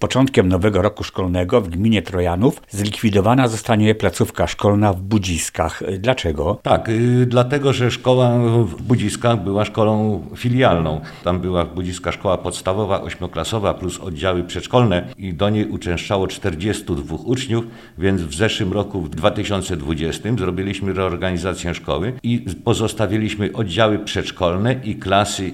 początkiem nowego roku szkolnego w gminie Trojanów zlikwidowana zostanie placówka szkolna w Budziskach. Dlaczego? Tak, dlatego, że szkoła w Budziskach była szkołą filialną. Tam była w Budziskach szkoła podstawowa, 8-klasowa plus oddziały przedszkolne i do niej uczęszczało 42 uczniów, więc w zeszłym roku, w 2020, zrobiliśmy reorganizację szkoły i pozostawiliśmy oddziały przedszkolne i klasy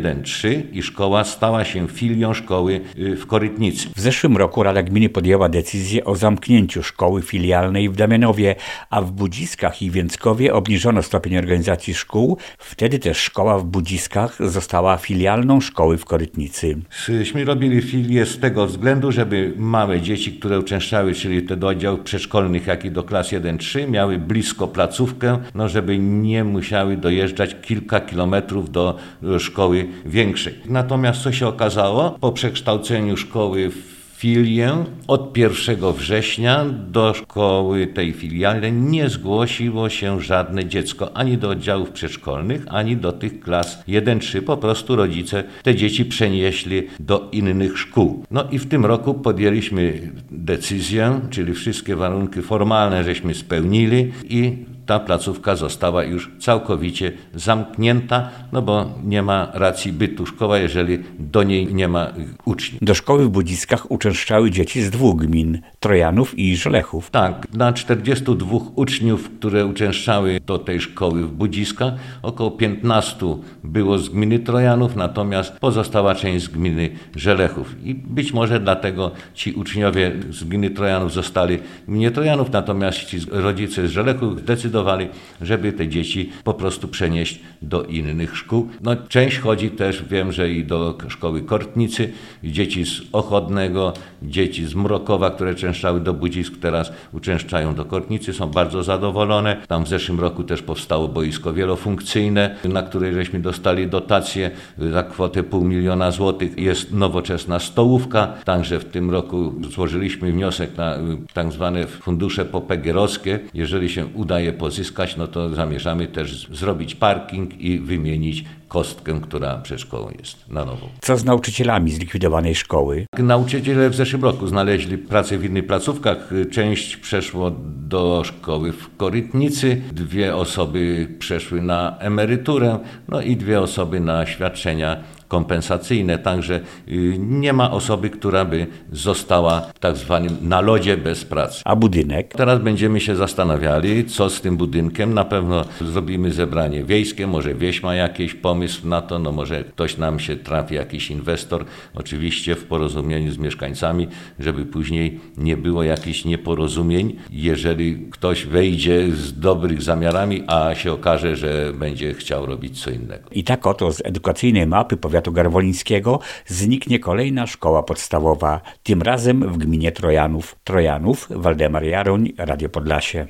1-3 i szkoła stała się filią szkoły w Korytnicy. W zeszłym roku Rada Gminy podjęła decyzję o zamknięciu szkoły filialnej w Damianowie, a w Budziskach i Więckowie obniżono stopień organizacji szkół. Wtedy też szkoła w Budziskach została filialną szkoły w Korytnicy. Myśmy robili filię z tego względu, żeby małe dzieci, które uczęszczały, czyli te do oddziałów przedszkolnych, jak i do klas 1-3, miały blisko placówkę, żeby nie musiały dojeżdżać kilka kilometrów do szkoły większej. Natomiast co się okazało? Po przekształceniu szkoły w filię od 1 września do szkoły tej filialnej nie zgłosiło się żadne dziecko ani do oddziałów przedszkolnych, ani do tych klas 1-3. Po prostu rodzice te dzieci przenieśli do innych szkół. I w tym roku podjęliśmy decyzję, czyli wszystkie warunki formalne żeśmy spełnili i ta placówka została już całkowicie zamknięta, bo nie ma racji bytu szkoła, jeżeli do niej nie ma uczniów. Do szkoły w Budziskach uczęszczały dzieci z 2 gmin, Trojanów i Żelechów. Tak, na 42 uczniów, które uczęszczały do tej szkoły w Budziskach, około 15 było z gminy Trojanów, natomiast pozostała część z gminy Żelechów. I być może dlatego ci uczniowie z gminy Trojanów zostali w gminie Trojanów, natomiast ci rodzice z Żelechów zdecydowali, żeby te dzieci po prostu przenieść do innych szkół. Część chodzi też, wiem, że i do szkoły Kortnicy, dzieci z Ochodnego, dzieci z Mrokowa, które uczęszczały do Budzisk, teraz uczęszczają do Kortnicy, są bardzo zadowolone. Tam w zeszłym roku też powstało boisko wielofunkcyjne, na które żeśmy dostali dotację za kwotę 500 000 złotych. Jest nowoczesna stołówka, także w tym roku złożyliśmy wniosek na tak zwane fundusze popegerowskie. Jeżeli się udaje pozyskać, to zamierzamy też zrobić parking i wymienić kostkę, która przed szkołą jest na nowo. Co z nauczycielami zlikwidowanej szkoły? Nauczyciele w zeszłym roku znaleźli pracę w innych placówkach. Część przeszło do szkoły w Korytnicy, 2 osoby przeszły na emeryturę, i 2 osoby na świadczenia kompensacyjne, także nie ma osoby, która by została tak zwanym na lodzie bez pracy. A budynek? Teraz będziemy się zastanawiali, co z tym budynkiem. Na pewno zrobimy zebranie wiejskie, może wieś ma jakiś pomysł na to, może ktoś nam się trafi, jakiś inwestor, oczywiście w porozumieniu z mieszkańcami, żeby później nie było jakichś nieporozumień. Jeżeli ktoś wejdzie z dobrych zamiarami, a się okaże, że będzie chciał robić co innego. I tak oto z edukacyjnej mapy powiatu garwolińskiego zniknie kolejna szkoła podstawowa, tym razem w gminie Trojanów. Waldemar Jaroń, Radio Podlasie.